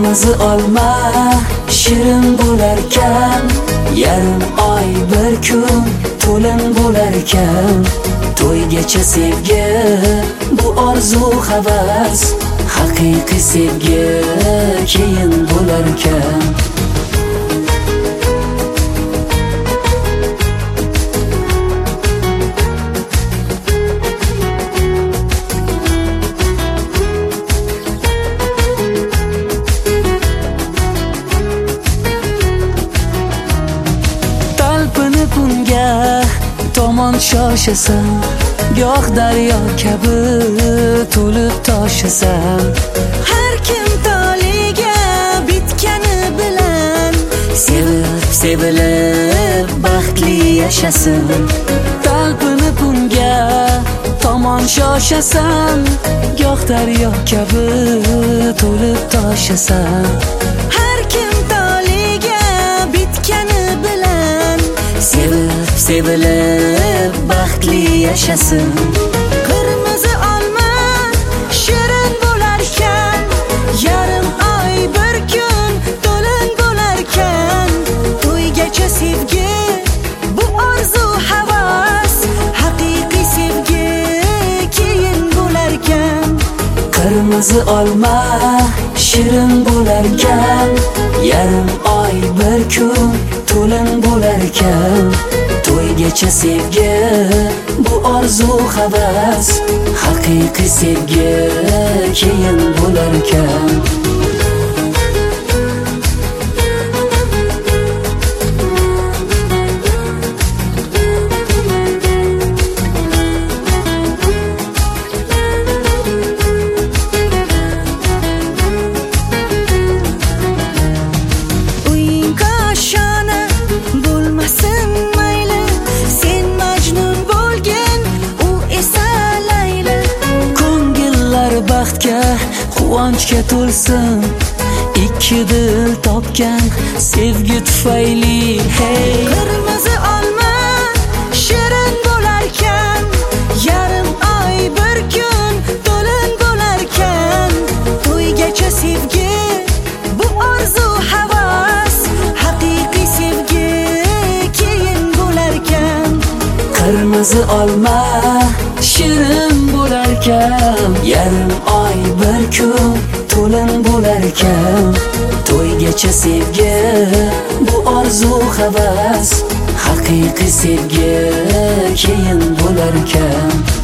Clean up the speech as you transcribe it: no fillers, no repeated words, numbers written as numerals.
Qirmizi olma shirin bo'larkan, yarim oy bir kun to'lin bo'larkan. To'ygacha sevgi, bu orzu havas, haqiqiy sevgi keyin bo'larkan. Bunga tomon shoshasan, goh daryo kabi to'lib toshasan. Har kim toliga bitgani bilan sevib sevilib baxtli yashasin. Talpinib bunga tomon shoshasan, goh daryo kabi to'lib toshasan. Har kim toliga bitgani bilan sevilib baxtli yashasin. Qirmizi olma shirin bo'larkan, yarim oy bir kun to'lin bo'larkan. To'ygacha sevgi, bu orzu havas, haqiqiy sevgi keyin bo'larkan. Qirmizi olma shirin bo'larkan, yarim oy bir kun to'lin bo'larkan. To'ygacha sevgi, bu orzu havas, haqiqiy sevgi keyin bo'larkan. Baxtga, quvonchga to'lsin, ikki dil topgan sevgi tufayli. Hey, qirmizi olma shirin bo'larkan, yarim oy bir kun to'lin bo'larkan. To'ygacha sevgi, bu orzu havas, haqiqiy sevgi keyin bo'larkan. Qirmizi olma shirin bo'larkan, yarim oy bir kun to'lin bo'larkan. To'ygacha sevgi, bu orzu havas, haqiqiy sevgi keyin bo'larkan.